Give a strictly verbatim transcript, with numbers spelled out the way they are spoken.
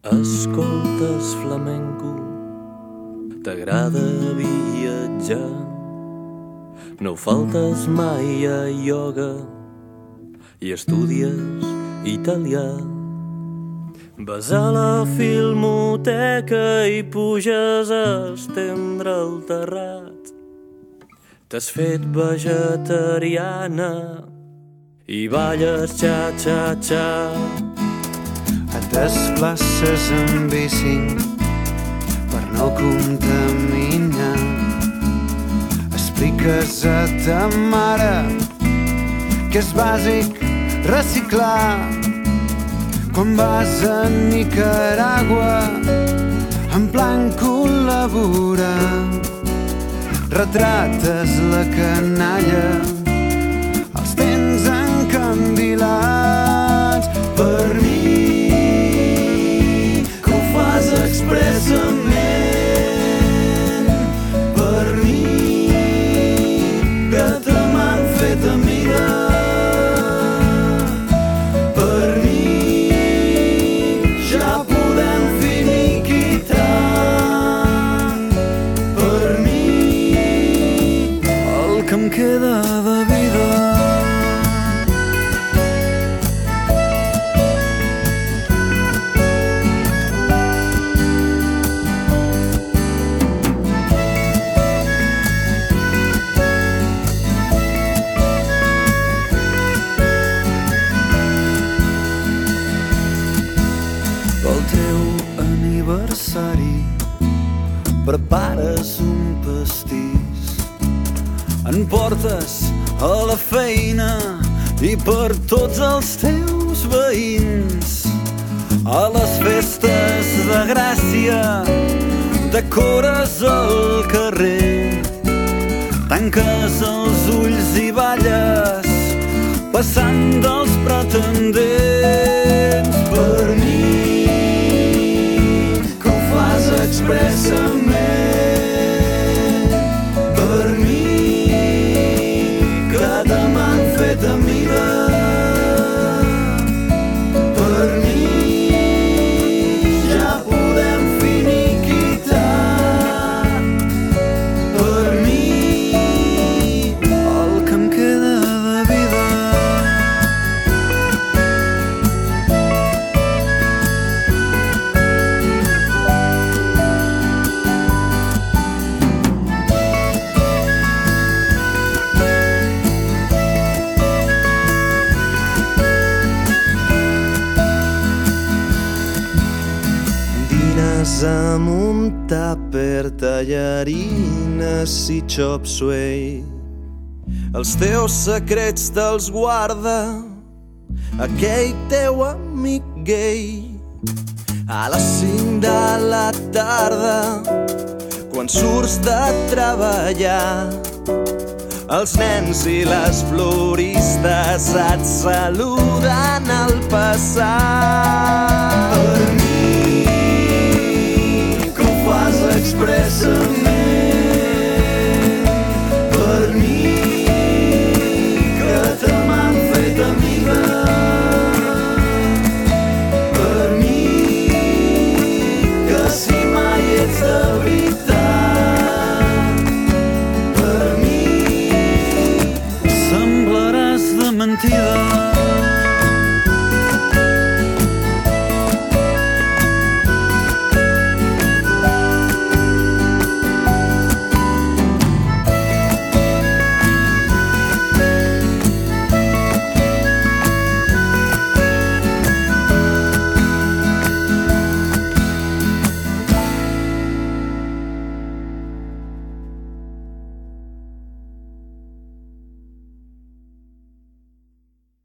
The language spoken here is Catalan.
Escoltes flamenco, t'agrada viatjar, no faltes mai a ioga i estudies italià. Vas a la filmoteca i puges a estendre el terrat. T'has fet vegetariana i balles xa-xa-xa. Et desplaces amb bici per no contaminar. Expliques a ta mare que és bàsic reciclar. Quan vas a Nicaragua en plan col·laborar, retrates la canalla, els tens encandilats. Per mi que ho fas expressament, per mi que te m'han fet amiga, per mi ja podem finiquitar, per mi el que em queda de vida. Pel teu aniversari prepares un pastís, en portes a la feina i per tots els teus veïns. A les festes de Gràcia decores el carrer, tanques els ulls i balles passant dels pretendents. Per mi que ho fas expressament, per mi que te m'han fet amiga, per mi ja podem finiquitar, per mi el que em queda de vida. Amb un tàper, tallarines i chop suey. Els teus secrets te'ls guarda aquell teu amic gay. A les cinc de la tarda, quan surts de treballar, els nens i les floristes et saluden al passar. Per mi expressa